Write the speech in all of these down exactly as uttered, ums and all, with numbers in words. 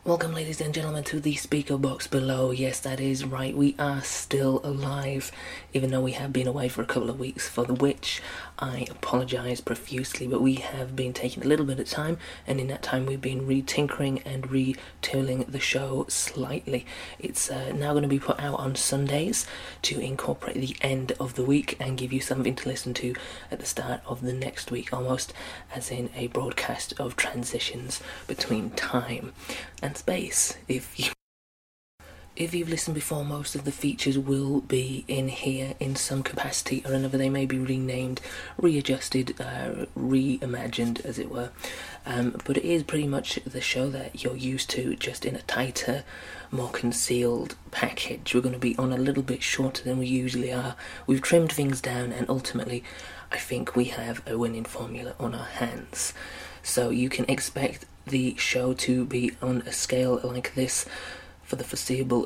Welcome, ladies and gentlemen, to the speaker box below. Yes, that is right, we are still alive, even though we have been away for a couple of weeks, for the which I apologise profusely, but we have been taking a little bit of time, and in that time we've been re-tinkering and retooling the show slightly. It's uh, now going to be put out on Sundays to incorporate the end of the week and give you something to listen to at the start of the next week, almost as in a broadcast of transitions between time and space. If you if you've listened before, most of the features will be in here in some capacity or another. They may be renamed, readjusted, uh, reimagined, as it were. Um, but it is pretty much the show that you're used to, just in a tighter, more concealed package. We're going to be on a little bit shorter than we usually are. We've trimmed things down, and ultimately, I think we have a winning formula on our hands. So you can expect the show to be on a scale like this for the foreseeable.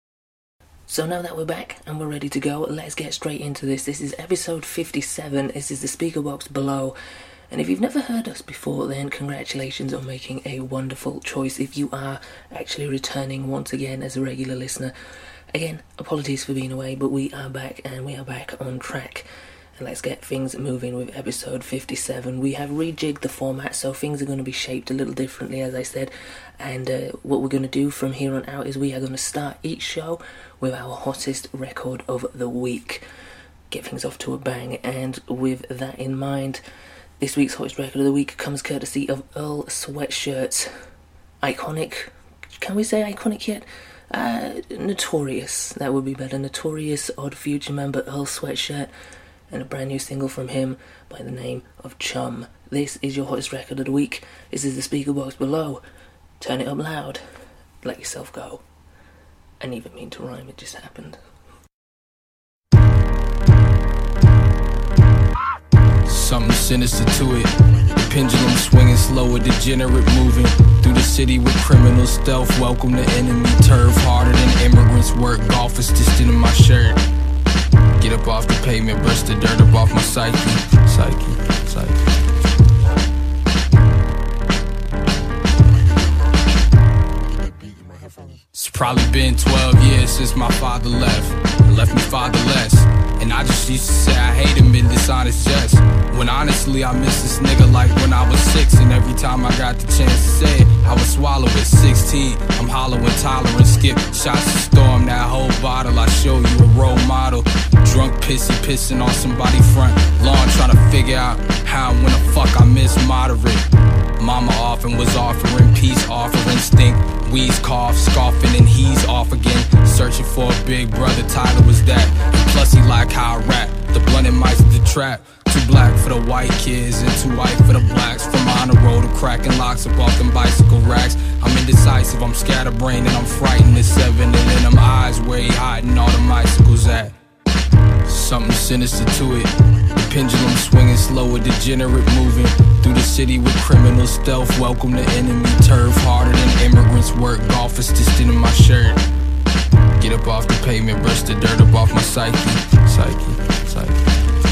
So now that we're back and we're ready to go, let's get straight into this. This is episode fifty-seven. This is the speaker box below. And if you've never heard us before, then congratulations on making a wonderful choice. If you are actually returning once again as a regular listener, again, apologies for being away, but we are back and we are back on track. And let's get things moving with episode fifty-seven. We have rejigged the format, so things are going to be shaped a little differently, as I said. And uh, what we're going to do from here on out is we are going to start each show with our hottest record of the week. Get things off to a bang. And with that in mind, this week's hottest record of the week comes courtesy of Earl Sweatshirt. Iconic. Can we say iconic yet? Uh, notorious. That would be better. Notorious Odd Future member Earl Sweatshirt. And a brand new single from him by the name of Chum. This is your hottest record of the week. This is the speaker box below. Turn it up loud. Let yourself go. I didn't even mean to rhyme, it just happened. Something sinister to it. The pendulum swinging slow, a degenerate moving through the city with criminal stealth. Welcome to enemy turf, harder than immigrants work. Golf is distant in my shirt. Get up off the pavement, brush the dirt up off my psyche. Psyche, psyche. It's probably been twelve years since my father left. Left me fatherless. And I just used to say I hate him in dishonest jest. When honestly I miss this nigga like when I was six. And every time I got the chance to say it, I would swallow it. Sixteen, I'm hollow and tolerant. Skip shots to storm that whole bottle. I show you a role model. Drunk pissy pissing on somebody's front lawn, trying to figure out how and when the fuck I miss moderate. Mama often was offering peace, offering stink. Wheeze, cough, scoffing, and he's off again. Searching for a big brother, Tyler was that. And plus he like how I rap, the blunt and mice the trap. Too black for the white kids and too white for the blacks. From honor roll to cracking locks up off them bicycle racks. I'm indecisive, I'm scatterbrained, and I'm frightened at seven. And in them eyes where he hiding all the bicycles at. Something sinister to it. The pendulum swinging slow, a degenerate moving through the city with criminal stealth. Welcome to enemy turf, harder than immigrants work. Golf is distant in my shirt. Get up off the pavement, brush the dirt up off my psyche. Psyche, psyche.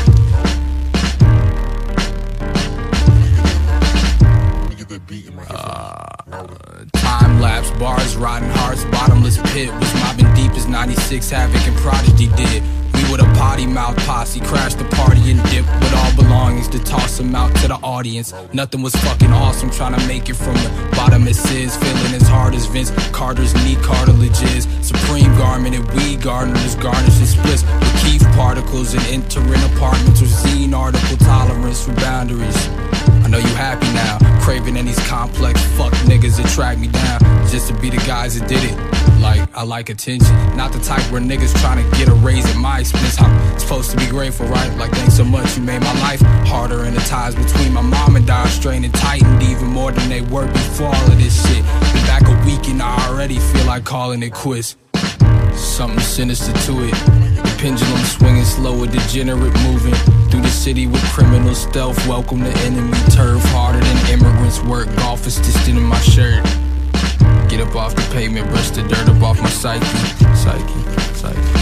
Uh, time lapse, bars, rotten hearts, bottomless pit. Was mobbing deep as ninety-six Havoc and Prodigy did. We with a potty mouth posse, crashed the party and dipped with all belongings to toss them out to the audience. Nothing was fucking awesome, trying to make it from the bottom as is. Feeling as hard as Vince Carter's knee cartilage is. Supreme garment and weed gardeners garnish and splits with Keith particles and entering apartments with zine article tolerance for boundaries. I know you happy now, craving in these complex fuck niggas that track me down just to be the guys that did it. Like, I like attention, not the type where niggas trying to get a raise at my expense. I'm supposed to be grateful, right? Like, thanks so much, you made my life harder. And the ties between my mom and dad strained and tightened even more than they were before all of this shit. Been back a week and I already feel like calling it quits. Something sinister to it. The pendulum swinging slow, a degenerate moving through the city with criminal stealth. Welcome to enemy turf, harder than immigrants work. Golf is distant in my shirt. Get up off the pavement, brush the dirt up off my psyche. Psyche, psyche.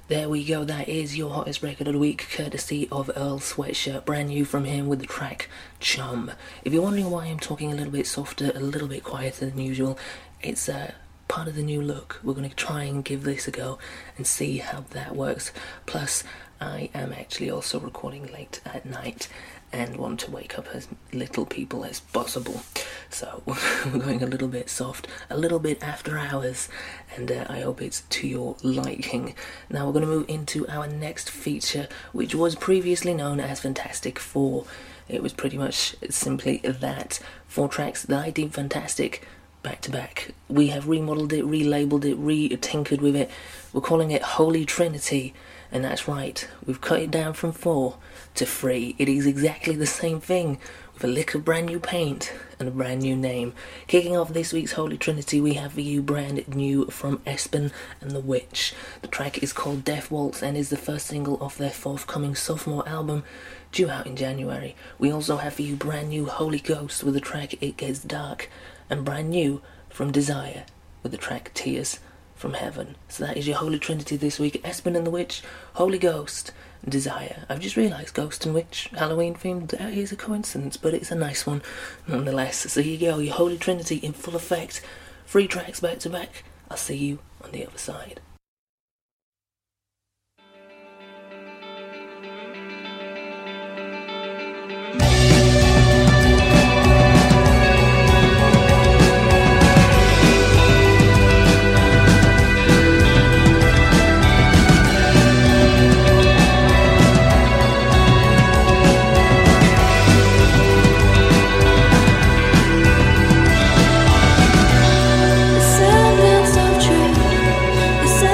There we go, that is your hottest record of the week, courtesy of Earl Sweatshirt, brand new from him with the track Chum. If you're wondering why I'm talking a little bit softer, a little bit quieter than usual, it's uh, part of the new look. We're going to try and give this a go and see how that works. Plus, I am actually also recording late at night and want to wake up as little people as possible. So we're going a little bit soft, a little bit after hours, and uh, I hope it's to your liking. Now we're going to move into our next feature, which was previously known as Fantastic Four. It was pretty much simply that. Four tracks that I deem fantastic, back to back. We have remodeled it, relabeled it, re-tinkered with it. We're calling it Holy Trinity. And that's right, we've cut it down from four to three. It is exactly the same thing, with a lick of brand new paint and a brand new name. Kicking off this week's Holy Trinity, we have for you brand new from Espen and the Witch. The track is called Death Waltz and is the first single off their forthcoming sophomore album, due out in January. We also have for you brand new Holy Ghost with the track It Gets Dark, and brand new from Desire with the track Tears from Heaven. So that is your Holy Trinity this week. Espen and the Witch, Holy Ghost, and Desire. I've just realised Ghost and Witch, Halloween themed, that is a coincidence, but it's a nice one nonetheless. So here you go, your Holy Trinity in full effect. Three tracks back to back. I'll see you on the other side. Descendants of truth,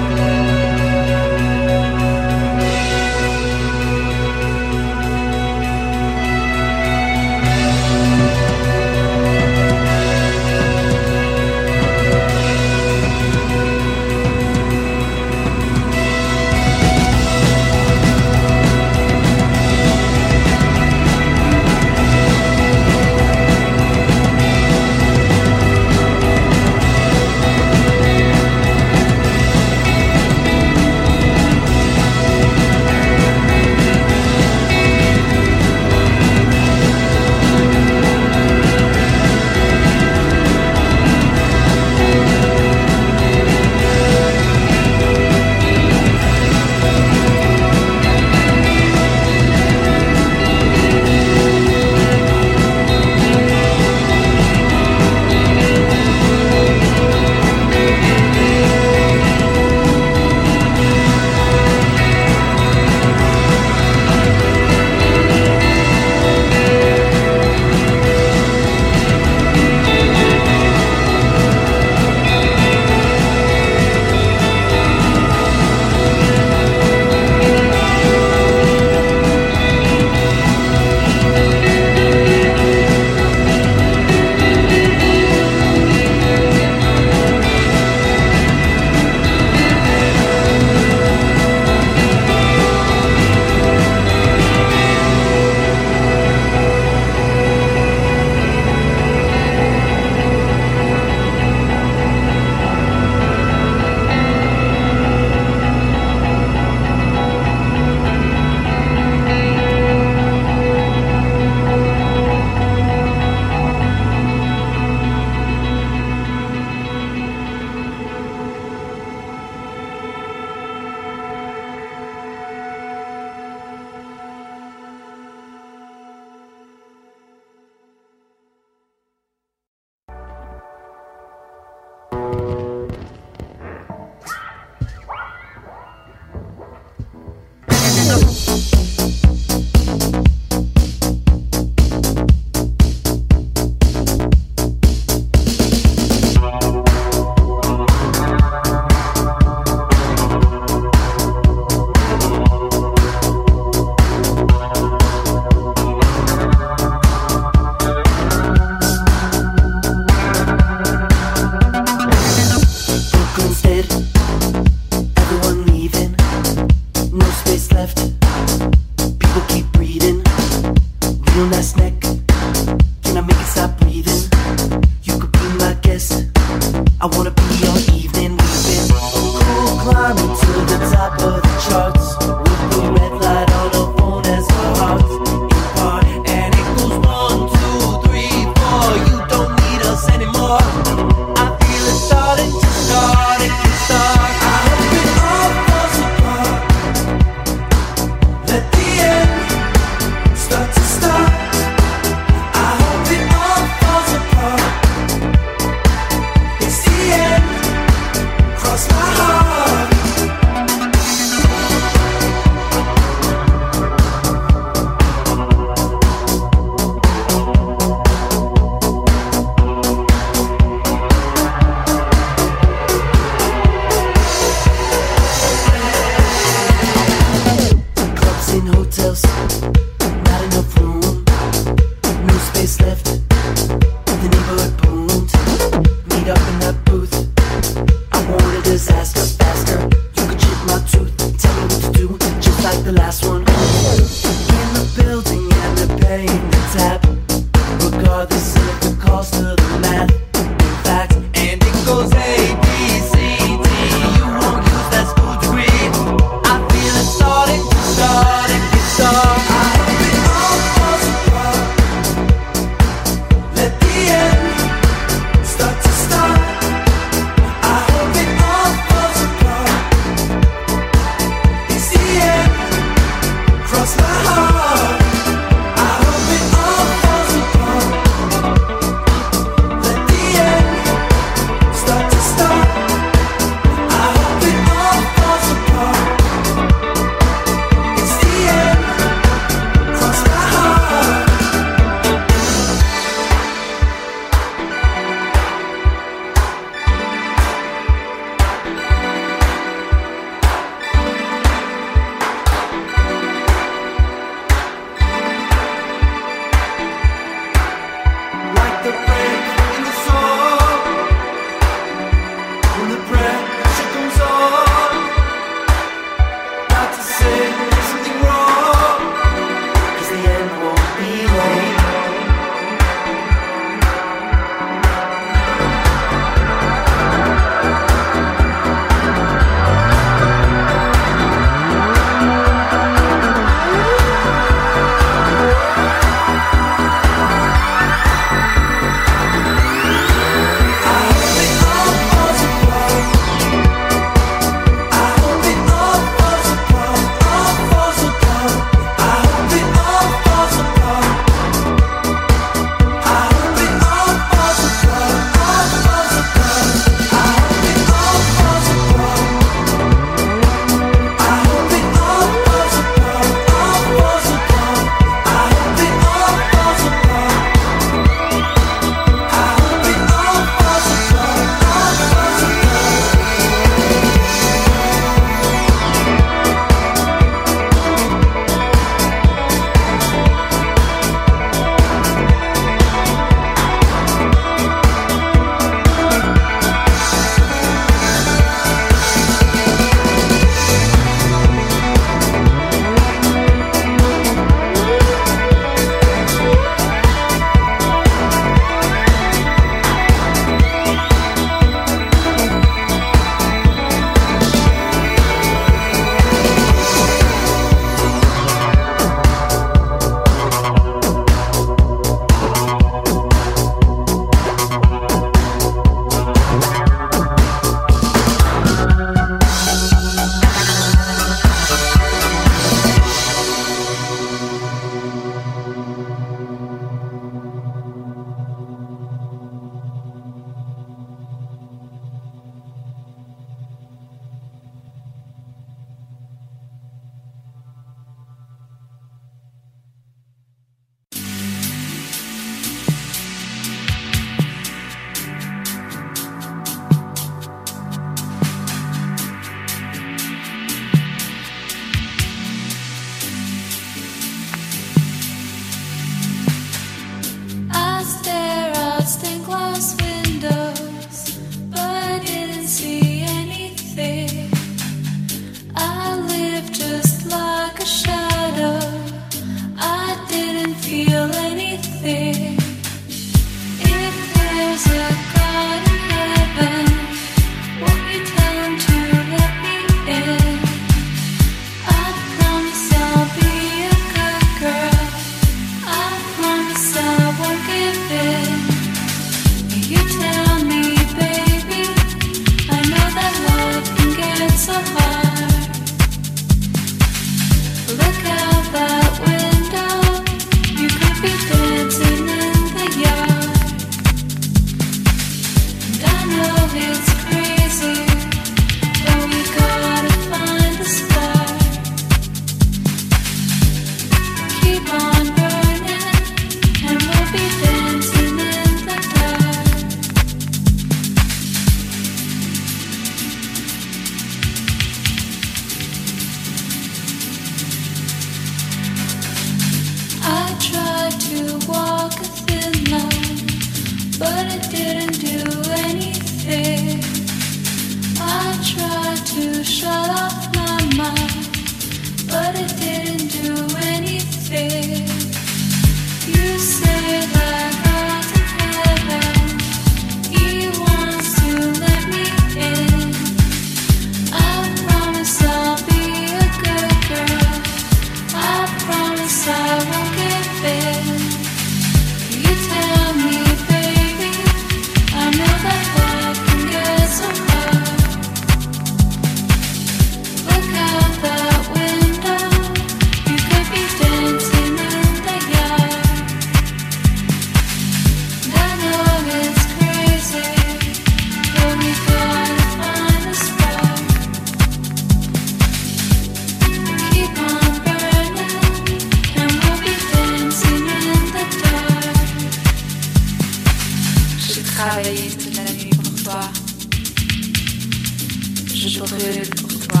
je brûle pour toi.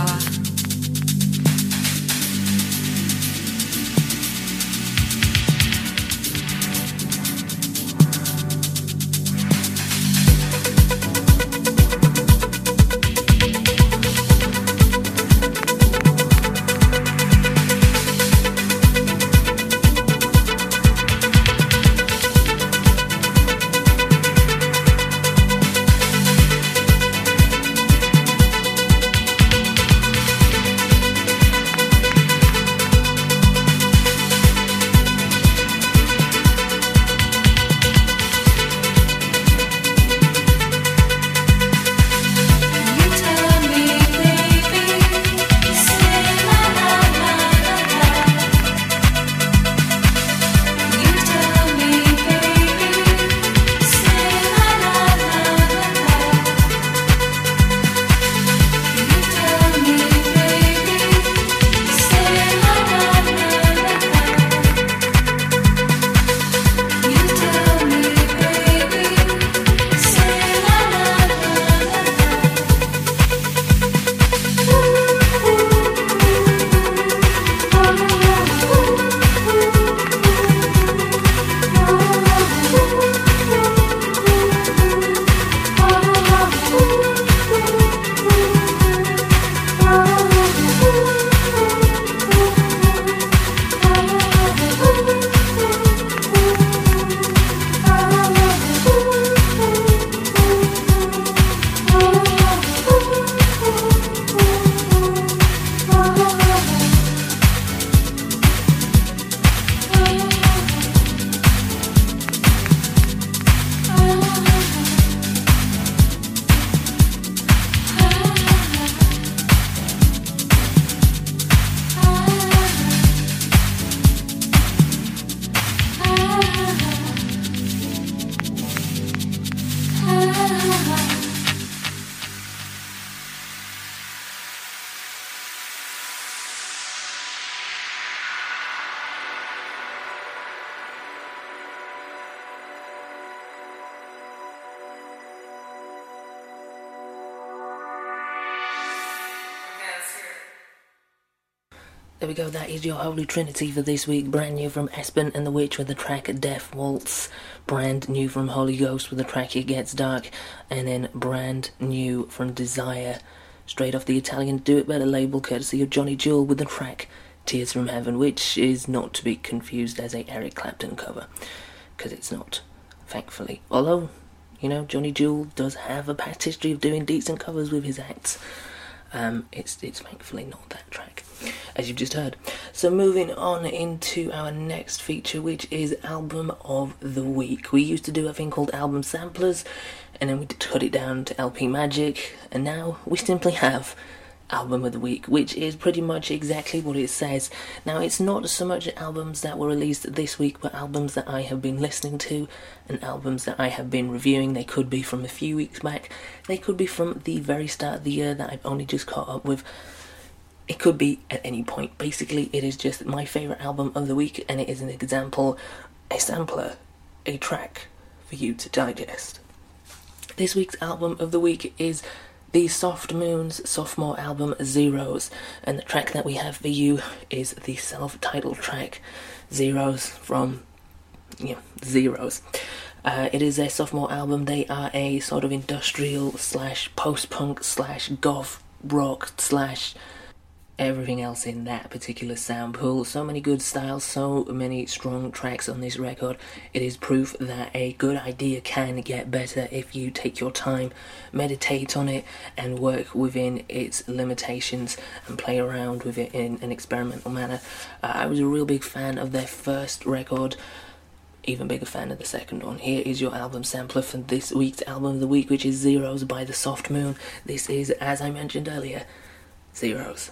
There we go, that is your Holy Trinity for this week. Brand new from Espen and the Witch with the track Death Waltz. Brand new from Holy Ghost with the track It Gets Dark. And then brand new from Desire, straight off the Italian Do It Better label, courtesy of Johnny Jewel with the track Tears from Heaven, which is not to be confused as a Eric Clapton cover, because it's not, thankfully. Although, you know, Johnny Jewel does have a past history of doing decent covers with his acts. Um, it's it's thankfully not that track, as you've just heard. So moving on into our next feature, which is Album of the Week. We used to do a thing called Album Samplers, and then we cut it down to L P Magic, and now we simply have Album of the Week, which is pretty much exactly what it says. Now, it's not so much albums that were released this week, but albums that I have been listening to and albums that I have been reviewing. They could be from a few weeks back, they could be from the very start of the year that I've only just caught up with. It could be at any point. Basically, it is just my favourite album of the week, and it is an example, a sampler, a track for you to digest. This week's album of the week is the Soft Moon's sophomore album Zeros, and the track that we have for you is the self-titled track Zeros from, you know, Zeros. Uh, it is their sophomore album. They are a sort of industrial slash post-punk slash goth rock slash everything else in that particular sound pool. So many good styles, so many strong tracks on this record. It is proof that a good idea can get better if you take your time, meditate on it, and work within its limitations and play around with it in an experimental manner. Uh, I was a real big fan of their first record, even bigger fan of the second one. Here is your album sampler for this week's album of the week, which is Zeros by the Soft Moon. This is, as I mentioned earlier, Zeros.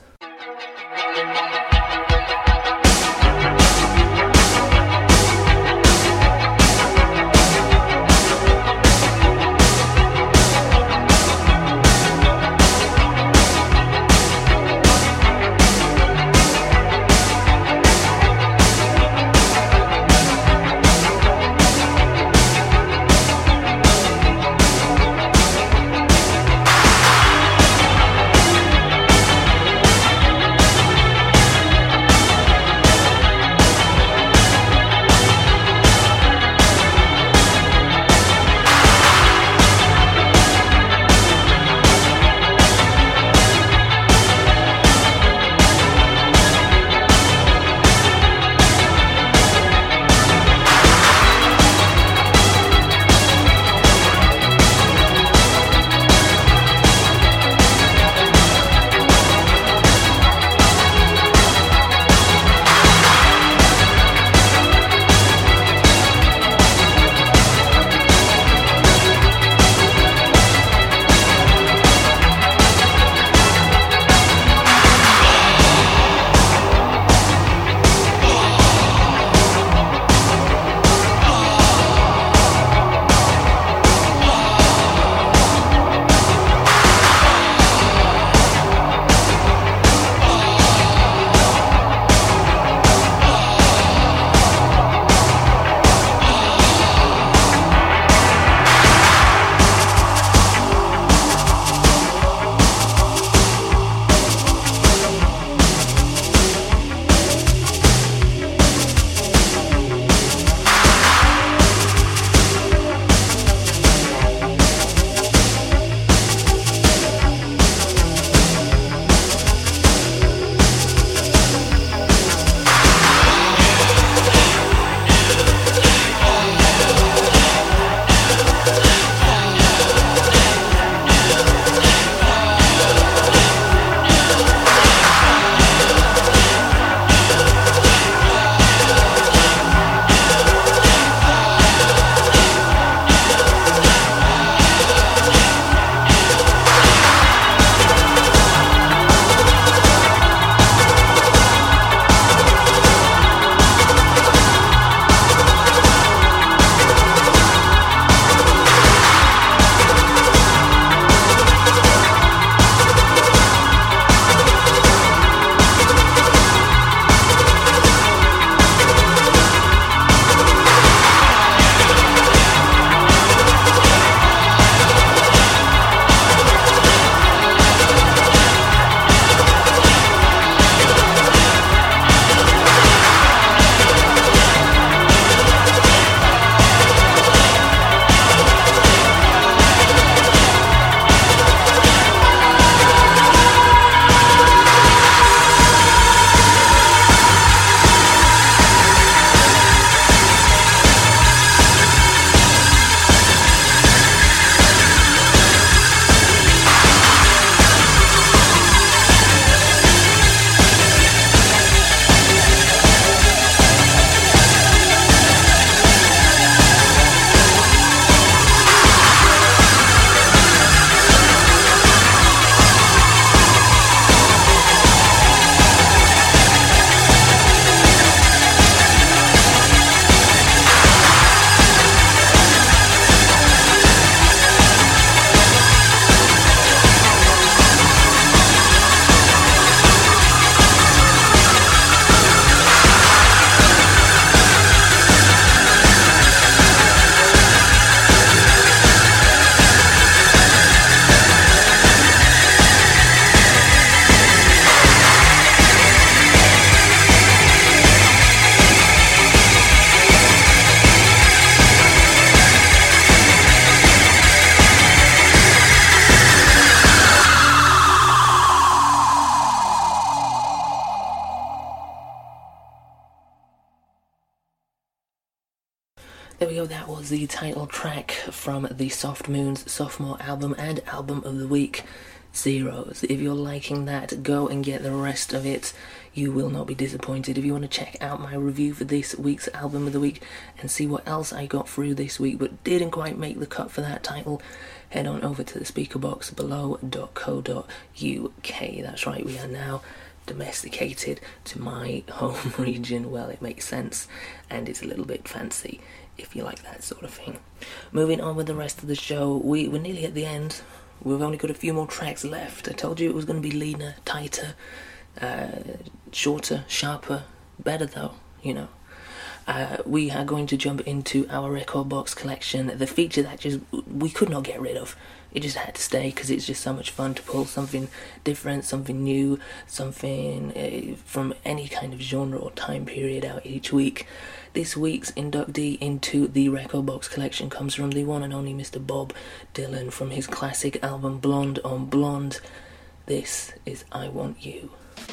There we go, that was the title track from the Soft Moons sophomore album and album of the week, Zeros. If you're liking that, go and get the rest of it. You will not be disappointed. If you want to check out my review for this week's album of the week and see what else I got through this week but didn't quite make the cut for that title, head on over to the speaker box below dot co dot uk. That's right, we are now domesticated to my home region. Well, it makes sense, and it's a little bit fancy if you like that sort of thing. Moving on with the rest of the show, we, we're nearly at the end. We've only got a few more tracks left. I told you it was going to be leaner, tighter, uh, shorter, sharper, better though, you know. Uh, we are going to jump into our record box collection, the feature that just we could not get rid of. It just had to stay because it's just so much fun to pull something different, something new, something uh, from any kind of genre or time period out each week. This week's inductee into the record box collection comes from the one and only Mister Bob Dylan from his classic album Blonde on Blonde. This is I Want You.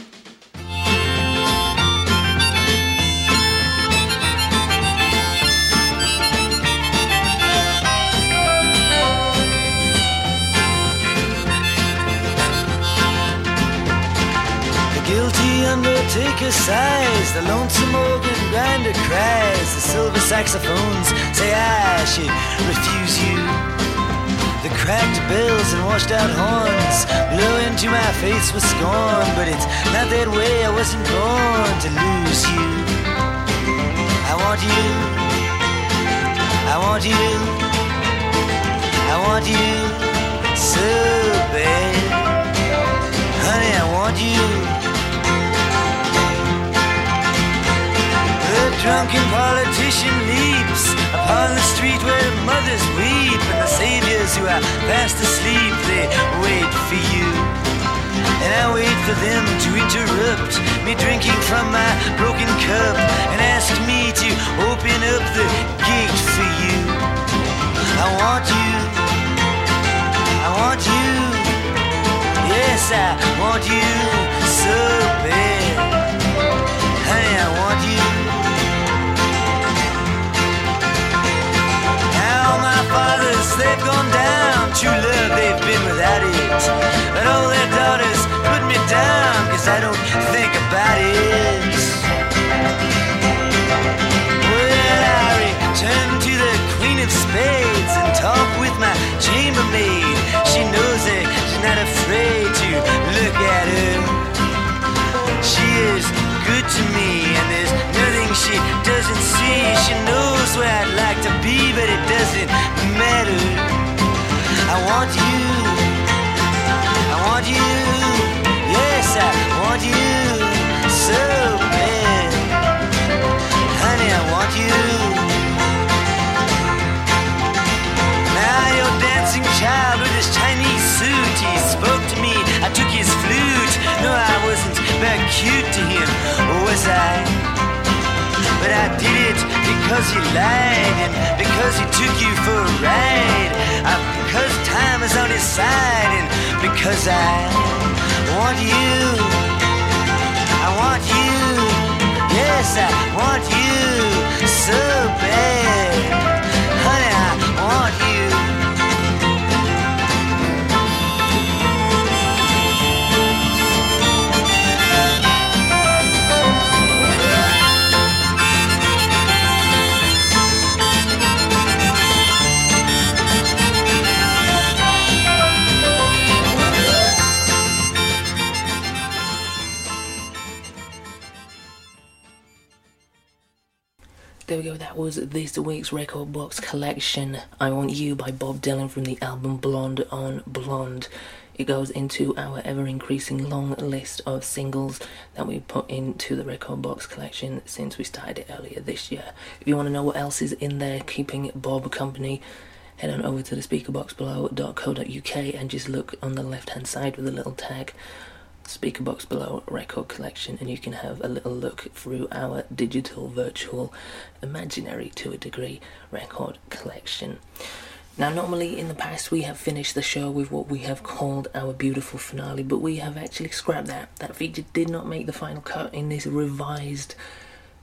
Guilty undertaker sighs, the lonesome organ grinder cries, the silver saxophones say I should refuse you. The cracked bells and washed out horns blow into my face with scorn, but it's not that way, I wasn't born to lose you. I want you, I want you, I want you so bad. Honey, I want you. The drunken politician leaps upon the street where mothers weep, and the saviors who are fast asleep, they wait for you. And I wait for them to interrupt me drinking from my broken cup and ask me to open up the gate for you. I want you, I want you, yes I want you so bad. Honey, I want you. Fathers, they've gone down, true love, they've been without it. But all their daughters put me down, cause I don't think about it. Well, I return to the Queen of Spades and talk with my chambermaid. She knows it, she's not afraid to look at her. She is good to me, and there's nothing she doesn't see. She knows where I'd like to be, but it doesn't matter. I want you, I want you, yes I want you so bad. Honey, I want you. Now your dancing child with his Chinese suit, he spoke to me, I took his flute. No, I wasn't very cute to him, was I? But I did it because he lied, and because he took you for a ride, uh, because time is on his side, and because I want you, I want you, yes I want you so bad. Honey, I want you. There we go, that was this week's record box collection, I Want You by Bob Dylan from the album Blonde on Blonde. It goes into our ever-increasing long list of singles that we put into the record box collection since we started it earlier this year. If you want to know what else is in there keeping Bob company, head on over to the speaker box below dot co dot uk and just look on the left-hand side with a little tag speaker box below record collection, and you can have a little look through our digital, virtual, imaginary to a degree record collection. Now, normally in the past we have finished the show with what we have called our beautiful finale, but we have actually scrapped that. That feature did not make the final cut in this revised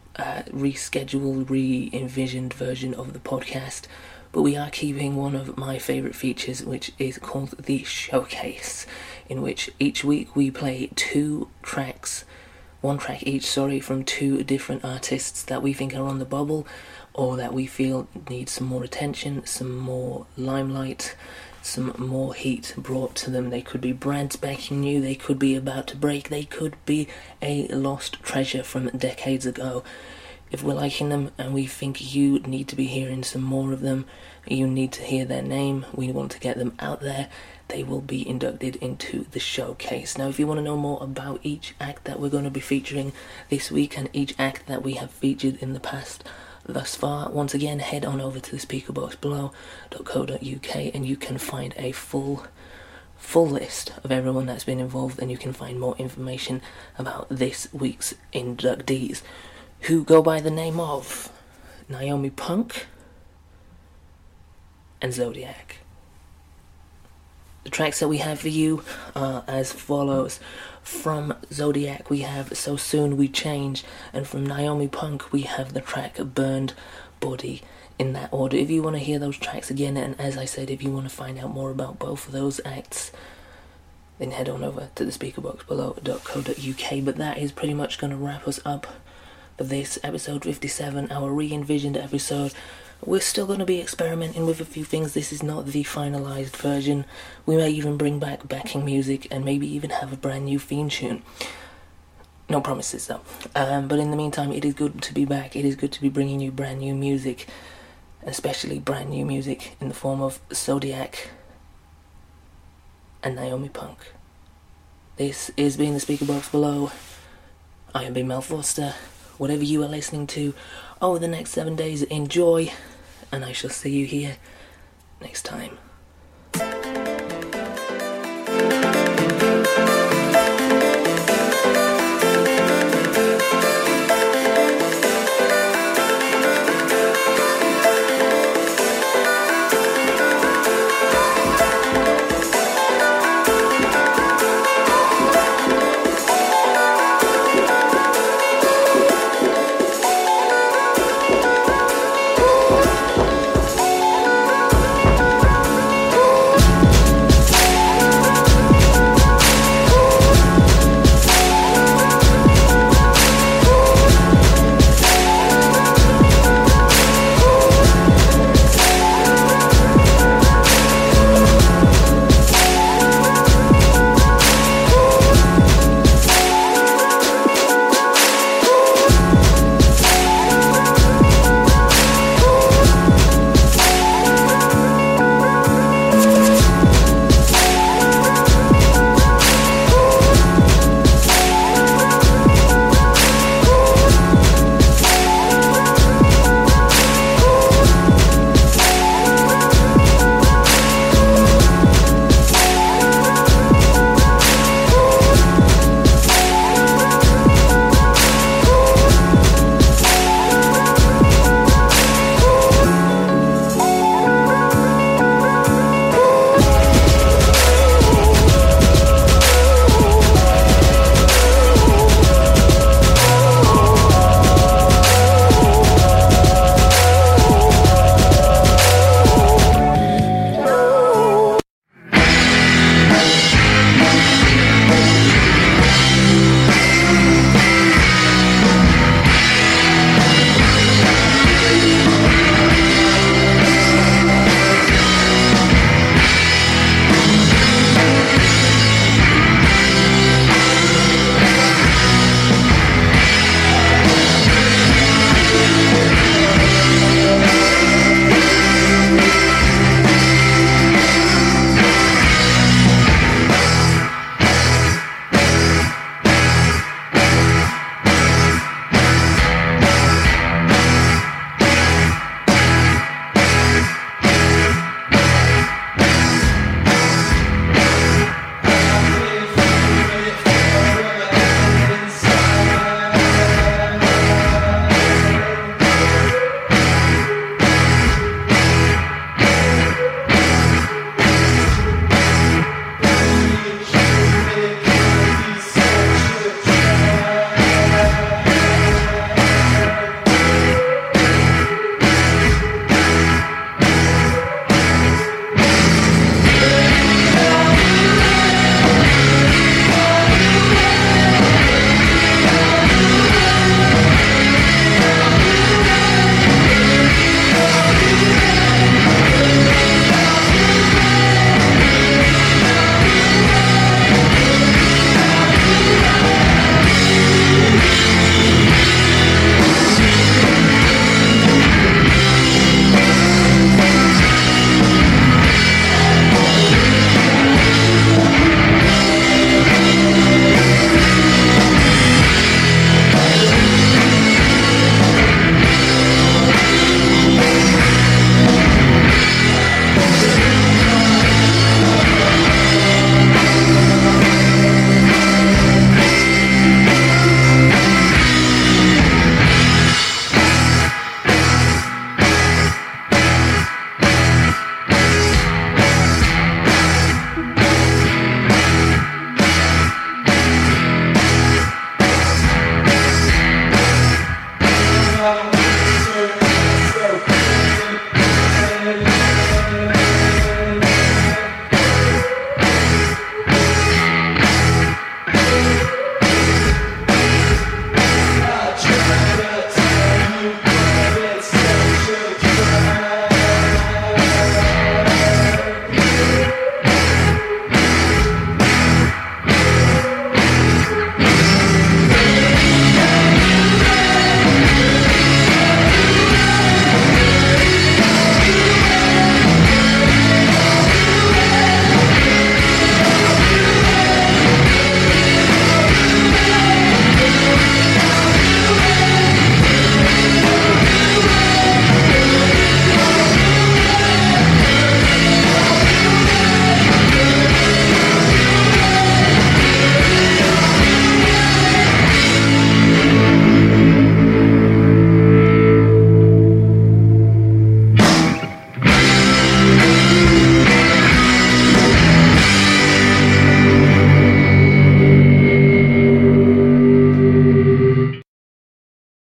uh, rescheduled, re-envisioned version of the podcast, but we are keeping one of my favourite features, which is called the Showcase, in which each week we play two tracks, one track each, sorry, from two different artists that we think are on the bubble, or that we feel need some more attention, some more limelight, some more heat brought to them. They could be brand spanking new, they could be about to break, they could be a lost treasure from decades ago. If we're liking them and we think you need to be hearing some more of them, you need to hear their name, we want to get them out there, they will be inducted into the Showcase. Now, if you want to know more about each act that we're going to be featuring this week and each act that we have featured in the past thus far, once again, head on over to the speaker box below dot co dot uk and you can find a full full list of everyone that's been involved, and you can find more information about this week's inductees, who go by the name of Naomi Punk and Zodiac. The tracks that we have for you are as follows. From Zodiac we have So Soon We Change, and from Naomi Punk we have the track Burned Body, in that order. If you want to hear those tracks again, and as I said, if you want to find out more about both of those acts, then head on over to the speaker box below dot co dot uk. But that is pretty much going to wrap us up for this episode fifty-seven, our re-envisioned episode. We're still going to be experimenting with a few things. This is not the finalised version. We may even bring back backing music and maybe even have a brand new theme tune. No promises though. Um, but in the meantime, it is good to be back. It is good to be bringing you brand new music, especially brand new music in the form of Zodiac and Naomi Punk. This is being the speaker box below. I am being Mel Foster. Whatever you are listening to over the next seven days, enjoy, and I shall see you here next time.